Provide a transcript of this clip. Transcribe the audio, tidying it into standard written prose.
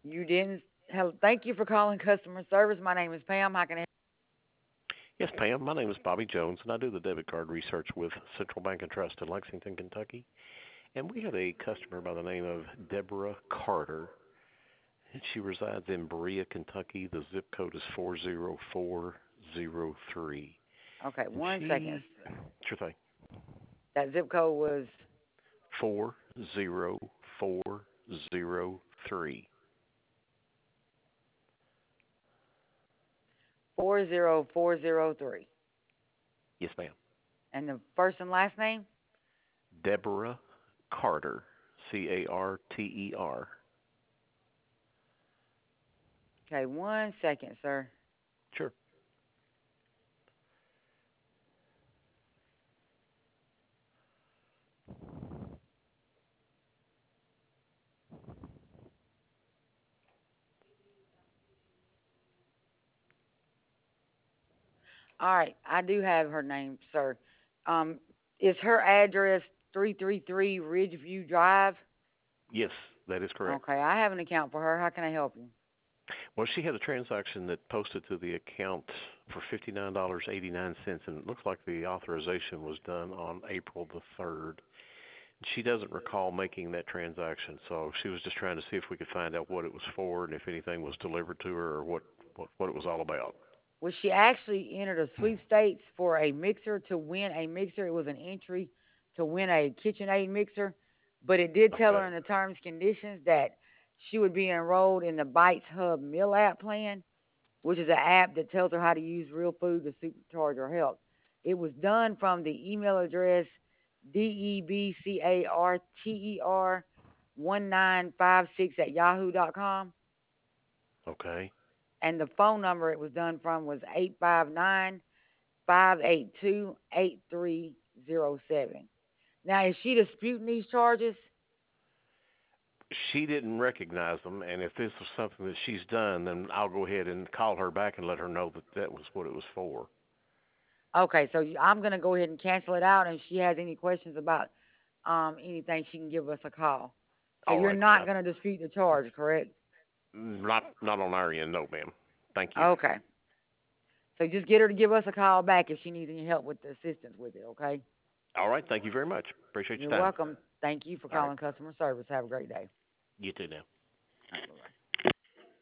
You didn't. Thank you for calling customer service. My name is Pam. How can I? Yes, Pam. My name is Bobby Jones, and I do the debit card research with Central Bank and Trust in Lexington, Kentucky. And we have a customer by the name of Deborah Carter, and she resides in Berea, Kentucky. The zip code is 40403. Okay, And one second. she, sure thing, That zip code was 40403. 40403. Yes, ma'am. And the first and last name? Deborah Carter, Carter. Okay, one second, sir. Sure. All right, I do have her name, sir. Um, is her address 333 Ridgeview Drive? Yes, that is correct. Okay, I have an account for her. How can I help you? Well, she had a transaction that posted to the account for $59.89, and it looks like the authorization was done on April the 3rd. She doesn't recall making that transaction, so she was just trying to see if we could find out what it was for and if anything was delivered to her or what it was all about. Well, she actually entered a sweepstakes for a mixer to win a mixer. It was an entry to win a KitchenAid mixer, but it did tell her Okay. in the terms and conditions that she would be enrolled in the Bites Hub Meal App plan, which is an app that tells her how to use real food to supercharge her health. It was done from the email address debcarter1956 at yahoo.com. Okay. And the phone number it was done from was 859-582-8307. Now, is she disputing these charges? She didn't recognize them, and if this was something that she's done, then I'll go ahead and call her back and let her know that that was what it was for. Okay, so I'm going to go ahead and cancel it out. And if she has any questions about anything, she can give us a call. So All you're right. not going to dispute the charge, correct? Not on our end, no, ma'am. Thank you. Okay. So just get her to give us a call back if she needs any help with the assistance with it, okay? All right. Thank you very much. Appreciate You're your time. welcome. Thank you for All right. calling customer service. Have a great day. You too now. All right, bye-bye.